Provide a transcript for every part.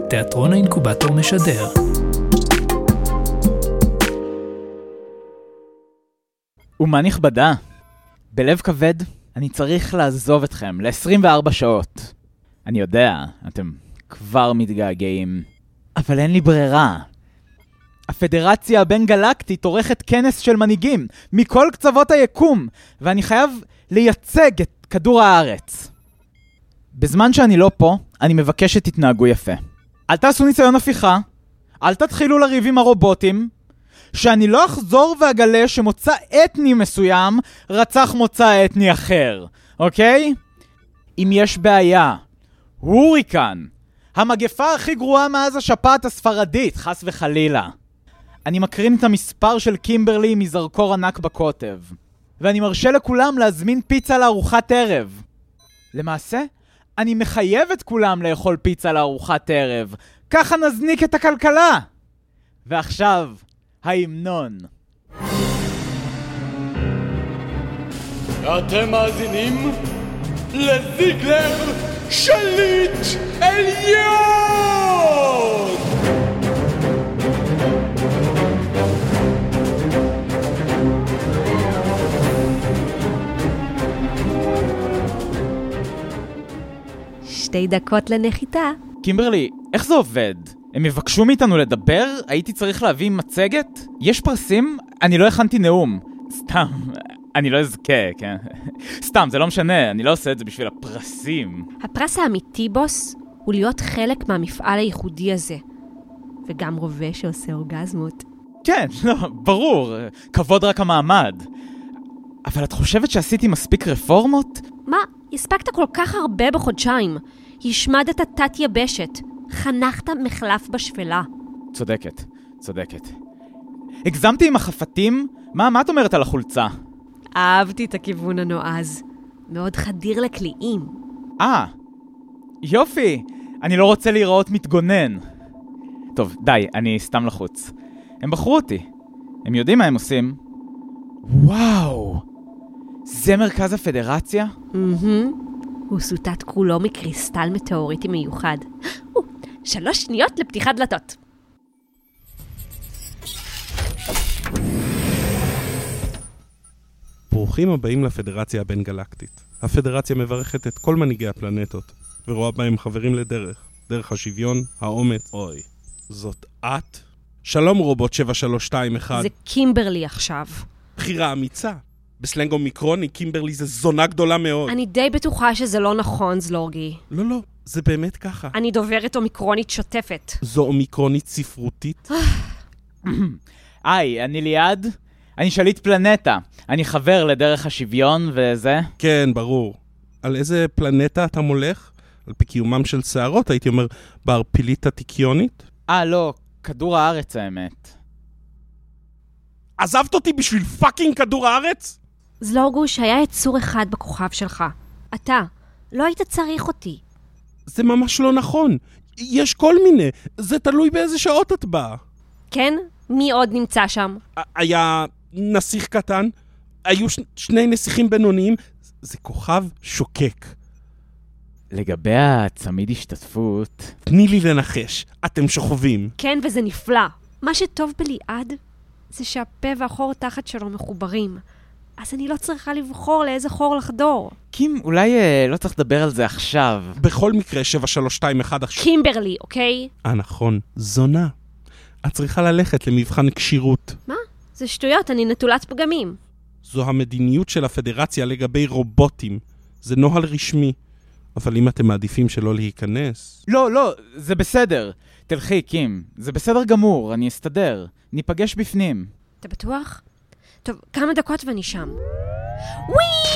תיאטרון האינקובטור משדר. ומה נכבדה? בלב כבד אני צריך לעזוב אתכם ל-24 שעות. אני יודע, אתם כבר מתגעגעים, אבל אין לי ברירה. הפדרציה הבין-גלקטית עורכת כנס של מנהיגים מכל קצוות היקום, ואני חייב לייצג את כדור הארץ. בזמן שאני לא פה, אני מבקש שתתנהגו יפה. אל תעשו ניסיון הפיכה, אל תתחילו לריב עם הרובוטים, שאני לא אחזור ואגלה שמוצא אתני מסוים רצח מוצא אתני אחר, אוקיי? אם יש בעיה, הוריקן, המגפה הכי גרועה מאז השפעת הספרדית, חס וחלילה. אני מקרין את המספר של קימברלי מזרקור ענק בקוטב, ואני מרשה לכולם להזמין פיצה לארוחת ערב. למעשה, אני מחייב את כולם לאכול פיצה לארוחת ערב, ככה נזניק את הכלכלה. ועכשיו, ההמנון. אתם מאזינים לזיגלר שליט עליון! שתי דקות לנחיתה. קימברלי, איך זה עובד? הם יבקשו מאיתנו לדבר? הייתי צריך להביא מצגת? יש פרסים? אני לא הכנתי נאום. סתם, אני לא אזכה, כן? סתם, זה לא משנה, אני לא עושה את זה בשביל הפרסים. הפרס האמיתי, בוס, הוא להיות חלק מהמפעל הייחודי הזה. וגם רובה שעושה אורגזמות. כן, לא, ברור. כבוד רק המעמד. אבל את חושבת שעשיתי מספיק רפורמות? מה? הספקת כל כך הרבה בחודשיים. השמדת תת יבשת. חנכת מחלף בשפלה. צודקת. הגזמתי עם החפתים? מה את אומרת על החולצה? אהבתי את הכיוון הנועז. מאוד חדיר לקליעים. יופי. אני לא רוצה להיראות מתגונן. טוב, די, אני סתם לחוץ. הם בחרו אותי. הם יודעים מה הם עושים. וואו. זה מרכז הפדרציה? הוא סוטט כולו מקריסטל מטאוריטי מיוחד. 3 שניות לפתיחת דלתות. ברוכים הבאים לפדרציה הבין-גלקטית. הפדרציה מברכת את כל מנהיגי הפלנטות, ורואה בהם חברים דרך השוויון, האומץ. אוי, זאת את? שלום רובוט 7321. זה קימברלי עכשיו. בחירה אמיצה. בסלנג אומיקרוני, קימברלי זה זונה גדולה מאוד. אני די בטוחה שזה לא נכון, זלורגי. לא, זה באמת ככה. אני דוברת אומיקרונית שוטפת. זו אומיקרונית ספרותית? היי, אני ליעד. אני שליט פלנטה. אני חבר לדרך השוויון וזה. כן, ברור. על איזה פלנטה אתה מולך? על פי קיומם של שערות, הייתי אומר, בערפילית התיקיונית? לא, כדור הארץ האמת. עזבת אותי בשביל פאקינג כדור הארץ? זלורגוש, היה יצור אחד בכוכב שלך. אתה. לא היית צריך אותי. זה ממש לא נכון. יש כל מיני. זה תלוי באיזה שעות את באה. כן? מי עוד נמצא שם? היה נסיך קטן. היו שני נסיכים בינוניים. זה כוכב שוקק. לגבי הצמיד השתתפות... תני לי לנחש. אתם שוכבים. כן, וזה נפלא. מה שטוב בליעד זה שהפה והחור תחת שלו מחוברים. אז אני לא צריכה לבחור לאיזה חור לחדור. קים, אולי לא צריך לדבר על זה עכשיו. בכל מקרה, 7321 עכשיו. קימברלי, אוקיי? נכון. זונה. את צריכה ללכת למבחן קשירות. מה? זה שטויות, אני נטולת פגמים. זו המדיניות של הפדרציה לגבי רובוטים. זה נוהל רשמי. אבל אם אתם מעדיפים שלא להיכנס... לא, זה בסדר. תלכי, קים. זה בסדר גמור, אני אסתדר. ניפגש בפנים. אתה בטוח? טוב, כמה דקות ואני שם. וואי!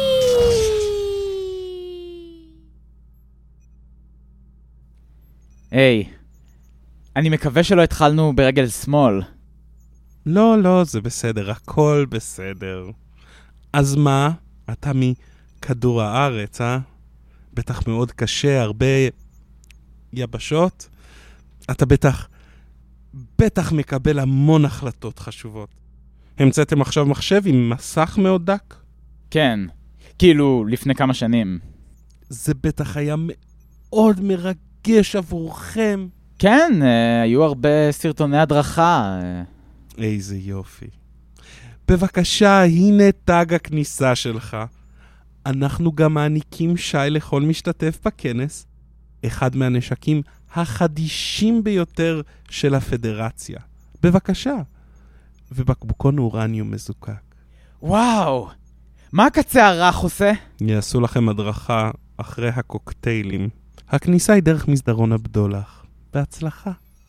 היי, אני מקווה שלא התחלנו ברגל שמאל. לא, זה בסדר, הכל בסדר. אז מה? אתה מכדור הארץ, בטח מאוד קשה, הרבה יבשות. אתה בטח מקבל המון החלטות חשובות. המצאתם עכשיו מחשב עם מסך מאוד דק? כן, כאילו לפני כמה שנים. זה בטח היה מאוד מרגש עבורכם. כן, היו הרבה סרטוני הדרכה. איזה יופי. בבקשה, הנה תג הכניסה שלך. אנחנו גם מעניקים שי לכל משתתף בכנס, אחד מהנשקים החדישים ביותר של הפדרציה. בבקשה. ובקבוקון אורניום מזוקק. וואו, מה הקצה הרך עושה? יעשו לכם הדרכה אחרי הקוקטיילים. הכניסה היא דרך מסדרון הבדולח. בהצלחה.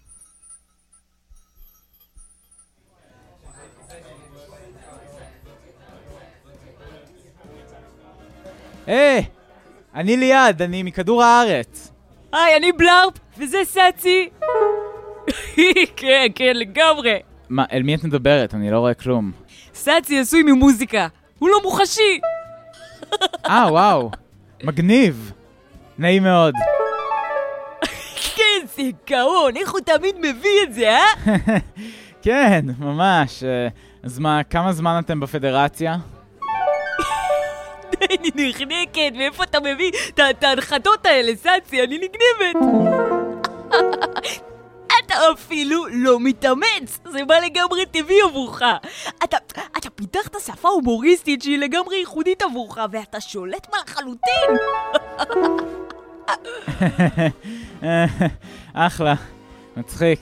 אני ליד, אני מכדור הארץ. היי, אני בלרפ, וזה סאצי. כן, כן, לגמרי. מה, אל מי את מדברת? אני לא רואה כלום. סאצי עשוי ממוזיקה. הוא לא מוחשי. וואו. מגניב. נעים מאוד. כן, זה גאון. איך הוא תמיד מביא את זה, כן, ממש. אז מה, כמה זמן אתם בפדרציה? אני נחנקת, מאיפה אתה מביא את ההנחתות האלה, סאצי? אני נגנבת. אתה אפילו לא מתאמץ, זה בא לגמרי טבעי עבורך. אתה פיתחת שפה הומוריסטית שהיא לגמרי ייחודית עבורך, ואתה שולט בה לחלוטין. אחלה, מצחיק.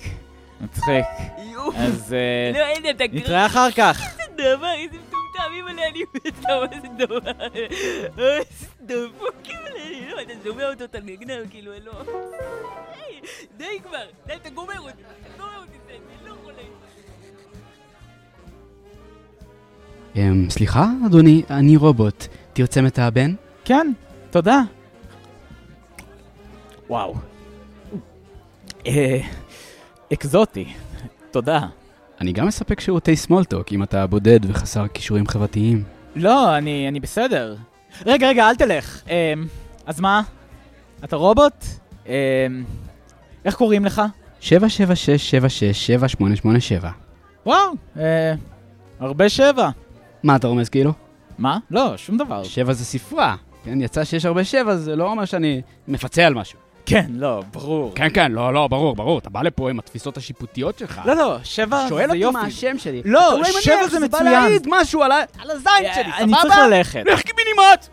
אז נתראה אחר כך. איזה דבר, איזה מטומטמים עליה, אני מטומטם, איזה דבר. איזה דפוקים עליה, אתה שומע אותו, אתה נגנב, כאילו, לא. די כבר, די, אתה גומר אותי, אני לא חולה. סליחה, אדוני, אני רובוט. תרצה מתאבן? כן, תודה. וואו. אקזוטי, תודה. אני גם מספק שירותי סמולטוק, אם אתה בודד וחסר כישורים חברתיים. לא, אני בסדר. רגע, אל תלך. אז מה? אתה רובוט? איך קוראים לך? 776767887. וואו, הרבה 7. מה אתה רומז כאילו? מה? לא, שום דבר. 7 זה ספרה. כן, יצא שיש הרבה 7, זה לא אומר שאני מפצה על משהו. כן, לא, ברור. כן, לא, ברור. אתה בא לפה עם התפיסות השיפוטיות שלך. לא, 7 זה יופי. שואל אותי מה השם שלי. לא, 7 זה מצוין. זה בא להעיד משהו על הזין שלי, סבבה? אני צריך ללכת. לך קיבינימט!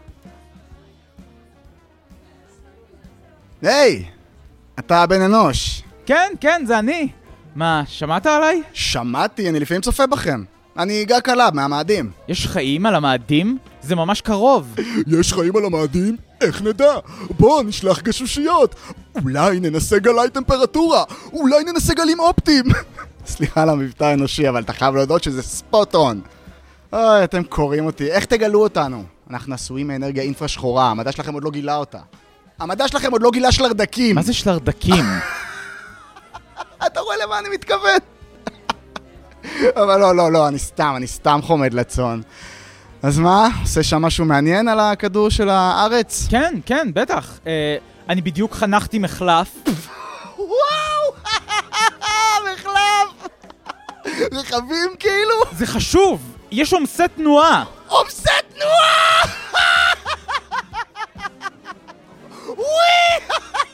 היי, אתה בן אנוש. כן, זה אני. מה, שמעת עליי? שמעתי, אני לפעמים צופה בכם. אני גג קלאב מהמאדים. יש חיים על המאדים? זה ממש קרוב. יש חיים על המאדים? איך נדע? בוא נשלח גשושיות. אולי ננסה גלי טמפרטורה. אולי ננסה גלים אופטיים. סליחה על המבטא האנושי, אבל אתה חייב להודות שזה ספוט און. אוי, אתם קוראים אותי. איך תגלו אותנו? אנחנו עשויים מאנרגיה אינפרה שחורה. המדע שלכם עוד לא גילה אותה. המדע שלכם עוד לא גילה שלרדקים. מה זה שלרדקים? אתה רואה למה אני מתכוון? אבל לא, אני סתם חומד לצון. אז מה? עושה שם משהו מעניין על הכדור של הארץ? כן, בטח. אני בדיוק חנכתי מחלף. וואו! מחלף! רכבים כאילו? זה חשוב! יש עומסי תנועה! עומסי תנועה! וואי!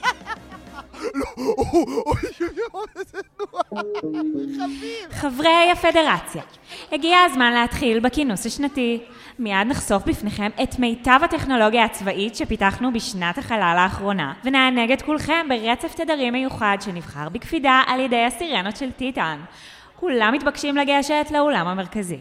חברי הפדרציה, הגיע הזמן להתחיל בכינוס השנתי. מיד נחשוף בפניכם את מיטב הטכנולוגיה הצבאית שפיתחנו בשנת החלל האחרונה, ונענג את כולכם ברצף תדרים מיוחד שנבחר בקפידה על ידי הסירנות של טיטן. כולם מתבקשים לגשת לאולם המרכזי.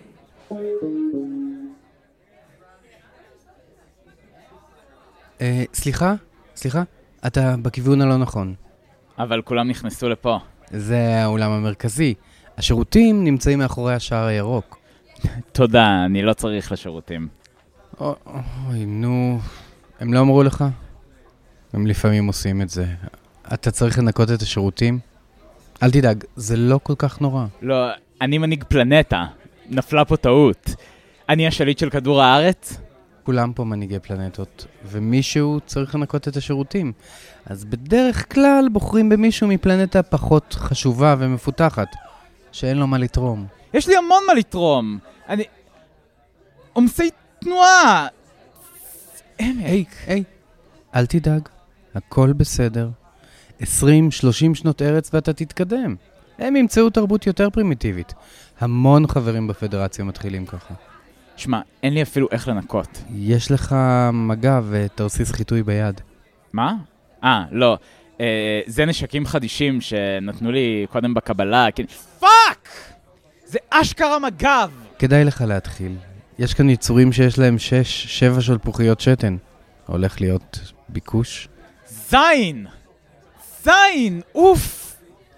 סליחה, אתה בכיוון הלא נכון. אבל כולם נכנסו לפה. זה האולם המרכזי. השירותים נמצאים מאחורי השער הירוק. תודה, אני לא צריך לשירותים. אוי, נו, הם לא אמרו לך? הם לפעמים עושים את זה. אתה צריך לנקות את השירותים? אל תדאג, זה לא כל כך נורא. לא, אני מנהיג פלנטה. נפלה פה טעות. אני השליט של כדור הארץ? כולם פה מנהיגי פלנטות, ומישהו צריך לנקות את השירותים. אז בדרך כלל בוחרים במישהו מפלנטה פחות חשובה ומפותחת, שאין לו מה לתרום. יש לי המון מה לתרום. אני... עומסי תנועה! היי, אל תדאג, הכל בסדר. 20-30 שנות ארץ ואתה תתקדם. הם ימצאו תרבות יותר פרימיטיבית. המון חברים בפדרציה מתחילים ככה. שמע, אין לי אפילו איך לנקות. יש לך מגע ותרסיס חיטוי ביד. מה? לא. זה נשקים חדישים שנתנו לי קודם בקבלה. פאק! זה אשכרה מגב! כדאי לך להתחיל. יש כאן יצורים שיש להם 6-7 שלפוחיות שתן. הולך להיות ביקוש. זין! אוף!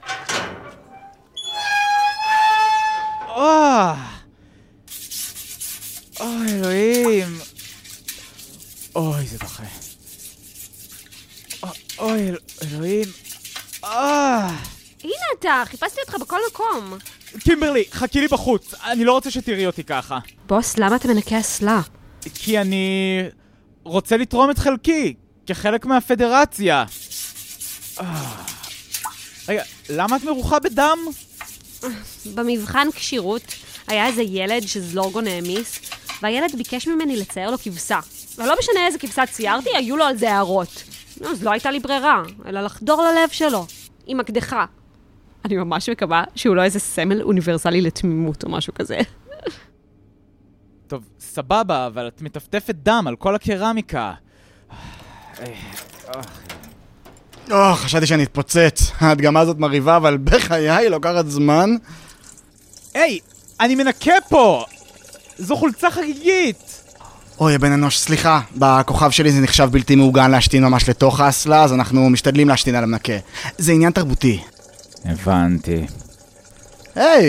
אוי, אלוהים. אוי, זה דוחה. אוי, אלוהים. הנה אתה, חיפשתי אותך בכל מקום. קימברלי, חכי לי בחוץ. אני לא רוצה שתראי אותי ככה. בוס, למה אתה מנקה אסלה? כי אני רוצה לתרום את חלקי, כחלק מהפדרציה. רגע, למה את מרוחה בדם? במבחן קשירות היה איזה ילד שזלורגו נעמיס, והילד ביקש ממני לצייר לו כבשה. ולא משנה איזה כבשה ציירתי, היו לו על זה הערות. אז לא הייתה לי ברירה, אלא לחדור ללב שלו, עם מקדחה. אני ממש מקווה שהוא לא איזה סמל אוניברסלי לתמימות או משהו כזה. טוב, סבבה, אבל את מטפטפת דם על כל הקרמיקה. חשבתי שאני אתפוצץ. ההדגמה הזאת מריבה, אבל בחיי לוקחת זמן. היי, אני מנקה פה! זו חולצה חגיגית! אוי, בן אנוש, סליחה. בכוכב שלי זה נחשב בלתי מעוגן להשתין ממש לתוך האסלה, אז אנחנו משתדלים להשתין על המנקה. זה עניין תרבותי. הבנתי. היי,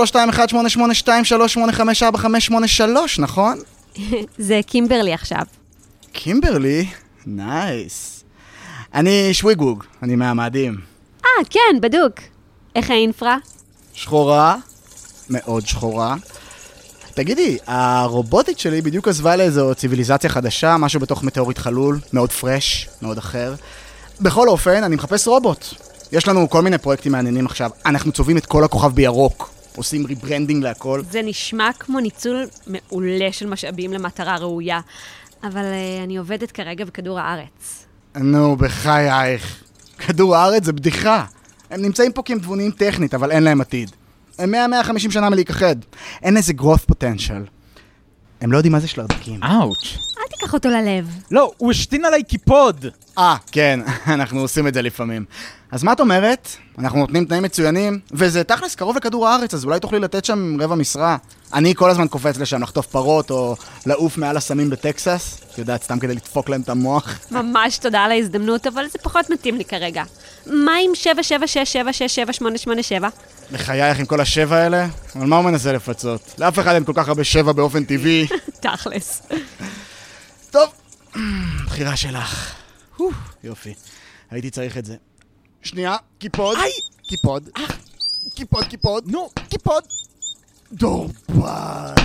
7321882385453, נכון? זה קימברלי עכשיו. קימברלי? נייס. אני שוויגוג, אני מהמאדים. כן, בדוק. איך האינפרה? שחורה, מאוד שחורה. תגידי, הרובוטית שלי בדיוק עזבה לאיזו ציביליזציה חדשה, משהו בתוך מטאורית חלול, מאוד פרש, מאוד אחר. בכל אופן, אני מחפש רובוט. יש לנו כל מיני פרויקטים מעניינים עכשיו. אנחנו צובעים את כל הכוכב בירוק. עושים ריברנדינג להכל. זה נשמע כמו ניצול מעולה של משאבים למטרה ראויה. אבל אני עובדת כרגע בכדור הארץ. נו, בחייך. כדור הארץ זה בדיחה. הם נמצאים פה כי הם תבוניים טכנית, אבל אין להם עתיד. הם 100-150 שנה מלהיכחד. אין איזה growth potential. הם לא יודעים מה זה שלרדקים. אאוץ'. אל תיקח אותו ללב. לא, הוא השתין עליי קיפוד. כן, אנחנו עושים את זה לפעמים. אז מה את אומרת? אנחנו נותנים תנאים מצוינים, וזה תכלס קרוב לכדור הארץ, אז אולי תוכלי לתת שם רבע משרה. אני כל הזמן קופץ לשם לחטוף פרות, או לעוף מעל הסמים בטקסס. את יודעת, סתם כדי לדפוק להם את המוח. ממש תודה על ההזדמנות, אבל זה פחות מתאים לי כרגע. מה עם 776767887? לחייך עם כל השבע האלה? אבל מה הוא מנסה לפצות? לאף אחד אין כל כך הרבה שבע באופן טבעי. תכלס. טוב, בחירה שלך. יופי, הייתי צריך את זה. שנייה, קיפוד. קיפוד. קיפוד. נו, קיפוד. דורבן.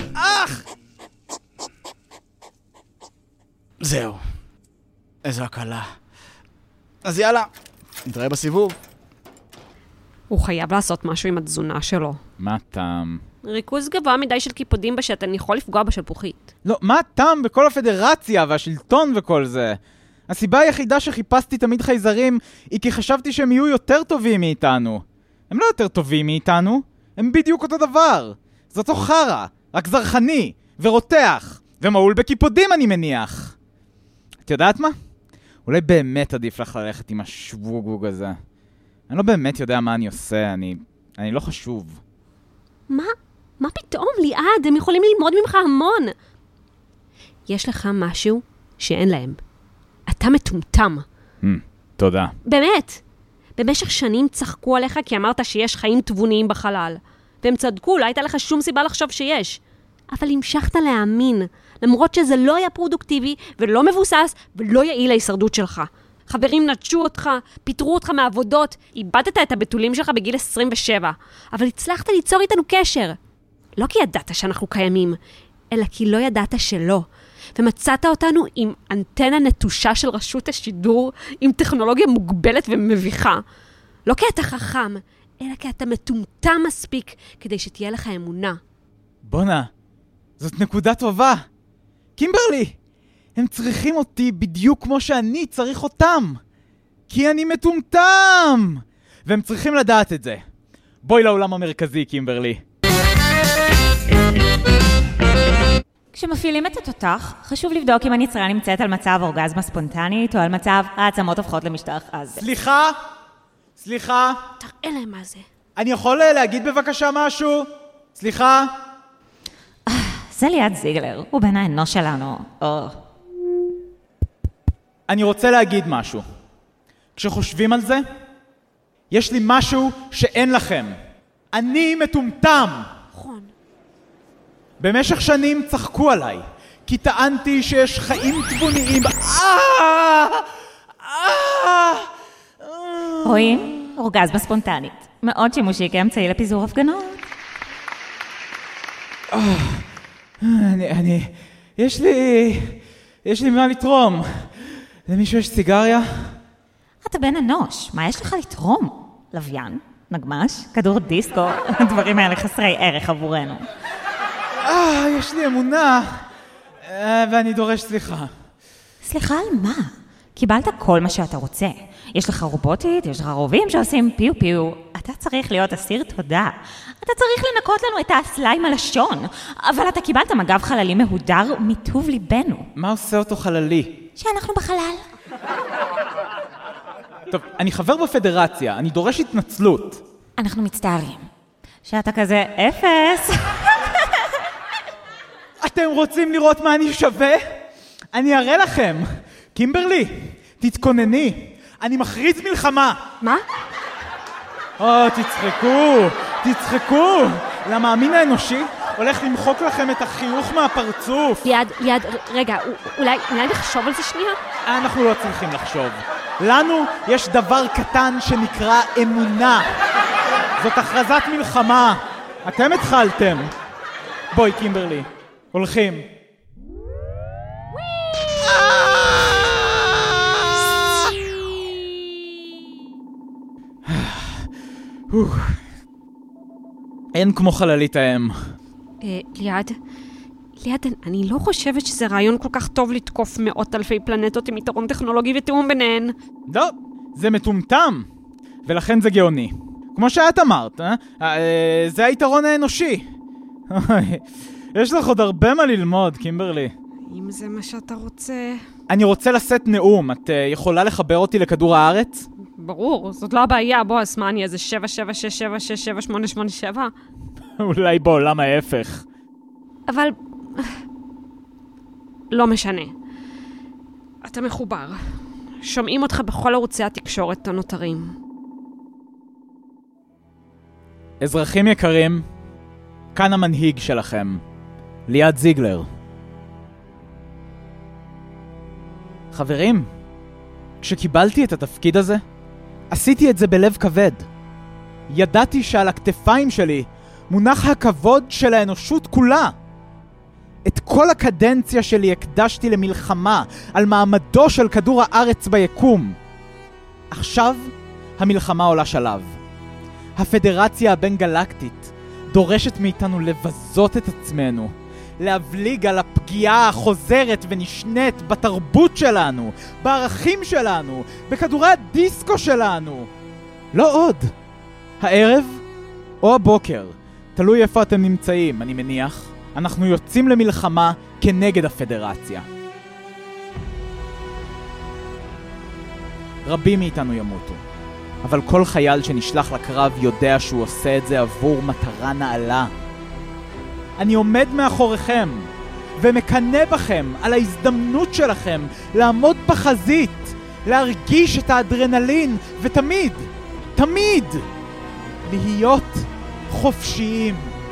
זהו. איזו הקלה. אז יאללה, נתראה בסיבוב. הוא חייב לעשות משהו עם התזונה שלו. מה טעם? ריכוז גבוה מדי של קיפודים בשתן יכול לפגוע בשלפוחית. לא, מה טעם בכל הפדרציה והשלטון וכל זה? הסיבה היחידה שחיפשתי תמיד חייזרים היא כי חשבתי שהם יהיו יותר טובים מאיתנו. הם לא יותר טובים מאיתנו, הם בדיוק אותו דבר. זה אותו חרה, רק זרחני ורותח, ומעול בקיפודים אני מניח. את יודעת מה? אולי באמת עדיף לך ללכת עם השווגוג הזה. אני לא באמת יודע מה אני עושה, אני לא חשוב. מה פתאום, ליעד? הם יכולים ללמוד ממך המון. יש לך משהו שאין להם. אתה מטומטם. תודה. באמת. במשך שנים צחקו עליך כי אמרת שיש חיים תבוניים בחלל. והם צדקו, לא הייתה לך שום סיבה לחשוב שיש. אבל המשכת להאמין, למרות שזה לא היה פרודוקטיבי ולא מבוסס ולא יעיל להישרדות שלך. חברים נטשו אותך, פיטרו אותך מעבודות, איבדת את הבתולים שלך בגיל 27, אבל הצלחת ליצור איתנו קשר. לא כי ידעת שאנחנו קיימים, אלא כי לא ידעת שלא. ומצאת אותנו עם אנטנה נטושה של רשות השידור, עם טכנולוגיה מוגבלת ומביכה. לא כי אתה חכם, אלא כי אתה מטומטם מספיק כדי שתהיה לך אמונה. בונה, זאת נקודה טובה. קימברלי, הם צריכים אותי בדיוק כמו שאני צריך אותם. כי אני מטומטם! והם צריכים לדעת את זה. בואי לעולם המרכזי, קימברלי. כשמפעילים את התותח, חשוב לבדוק אם הנצרה נמצאת על מצב אורגזמה ספונטנית או על מצב העצמות הופכות למשטח עז. סליחה? תראה להם מה זה. אני יכול להגיד בבקשה משהו? סליחה? זה ליעד זיגלר, הוא בן האנוש שלנו. אני רוצה להגיד משהו. כשחושבים על זה, יש לי משהו שאין לכם. אני מטומטם. נכון. במשך שנים צחקו עליי, כי טענתי שיש חיים תבוניים. רואים? אורגזמה ספונטנית. מאוד שימושי כאמצעי לפיזור הפגנות. יש לי מה לתרום. למישהו יש סיגריה? אתה בן אנוש, מה יש לך לתרום? לוויין? נגמש? כדור דיסקו? הדברים האלה חסרי ערך עבורנו. יש לי אמונה, ואני דורש סליחה. סליחה על מה? קיבלת כל מה שאתה רוצה. יש לך רובוטית, יש לך רובים שעושים פיו פיו. אתה צריך להיות אסיר תודה. אתה צריך לנקות לנו את האסלה עם הלשון. אבל אתה קיבלת מגב חללי מהודר מטוב ליבנו. מה עושה אותו חללי? שאנחנו בחלל. טוב, אני חבר בפדרציה, אני דורש התנצלות. אנחנו מצטערים. שאתה כזה אפס. אתם רוצים לראות מה אני שווה? אני אראה לכם. קימברלי, תתכונני. אני מכריז מלחמה. מה? תצחקו. למאמין האנושי הולך למחוק לכם את החיוך מהפרצוף. ליעד, רגע, אולי נחשוב על זה שנייה? אנחנו לא צריכים לחשוב. לנו יש דבר קטן שנקרא אמונה. זאת הכרזת מלחמה. אתם התחלתם. בואי, קימברלי. הולכים. אין כמו חללית האם. ליעד, אני לא חושבת שזה רעיון כל כך טוב לתקוף מאות אלפי פלנטות עם יתרון טכנולוגי ותיאום ביניהן. לא, זה מטומטם. ולכן זה גאוני. כמו שאת אמרת, זה היתרון האנושי. יש לך עוד הרבה מה ללמוד, קימברלי. אם זה מה שאתה רוצה... אני רוצה לשאת נאום. את יכולה לחבר אותי לכדור הארץ? ברור, זאת לא הבעיה. בוא, אז מה אני איזה 777676887? אולי בעולם ההפך. אבל... לא משנה. אתה מחובר. שומעים אותך בכל ערוצי התקשורת הנותרים. אזרחים יקרים, כאן המנהיג שלכם, ליעד זיגלר. חברים, כשקיבלתי את התפקיד הזה, עשיתי את זה בלב כבד. ידעתי שעל הכתפיים שלי מונח הכבוד של האנושות כולה. את כל הקדנציה שלי הקדשתי למלחמה על מעמדו של כדור הארץ ביקום. עכשיו המלחמה עולה שלב. הפדרציה הבין-גלקטית דורשת מאיתנו לבזות את עצמנו, להבליג על הפגיעה החוזרת ונשנית בתרבות שלנו, בערכים שלנו, בכדורי הדיסקו שלנו. לא עוד. הערב או הבוקר, תלוי איפה אתם נמצאים, אני מניח, אנחנו יוצאים למלחמה כנגד הפדרציה. רבים מאיתנו ימותו, אבל כל חייל שנשלח לקרב יודע שהוא עושה את זה עבור מטרה נעלה. אני עומד מאחוריכם ומקנא בכם על ההזדמנות שלכם לעמוד בחזית, להרגיש את האדרנלין ותמיד, תמיד להיות חופשיים.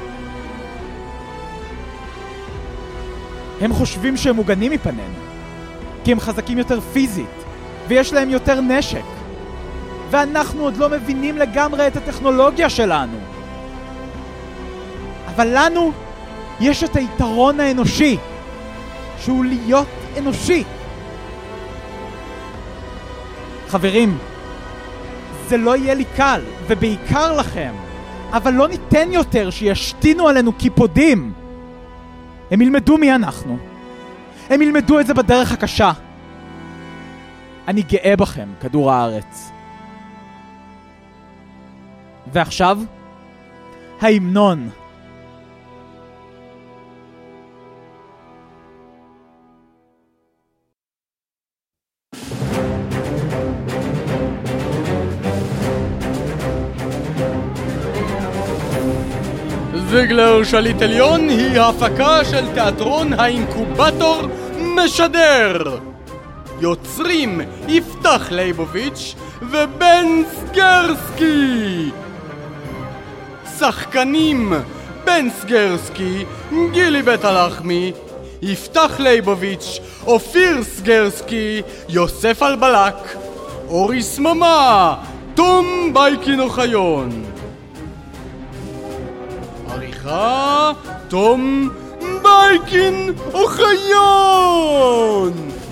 הם חושבים שהם מוגנים מפנינו, כי הם חזקים יותר פיזית ויש להם יותר נשק. ואנחנו עוד לא מבינים לגמרי את הטכנולוגיה שלנו. אבל לנו יש את היתרון האנושי, שהוא להיות אנושי. חברים, זה לא יהיה לי קל, ובעיקר לכם, אבל לא ניתן יותר שישתינו עלינו קיפודים. הם ילמדו מי אנחנו. הם ילמדו את זה בדרך הקשה. אני גאה בכם, כדור הארץ. ועכשיו, ההמנון. זיגלר שליט עליון היא הפקה של תיאטרון האינקובטור משדר. יוצרים יפתח ליבוביץ' ובן סגרסקי. שחקנים בן סגרסקי, גילי בית הלחמי, יפתח ליבוביץ', אופיר סגרסקי, יוסף אלבלק, אורי סממה, תום בייקין אוחיון. עריכה תום בייקין אוחיון.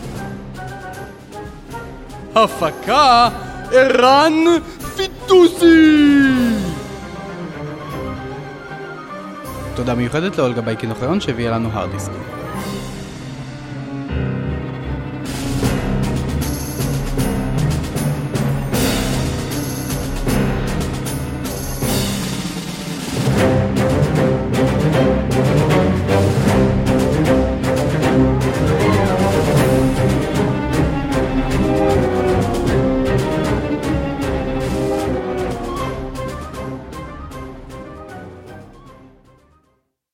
הפקה ערן פיטוסי. תודה מיוחדת לאולגה בייקין אוחיון שהביאה לנו הרדיסק.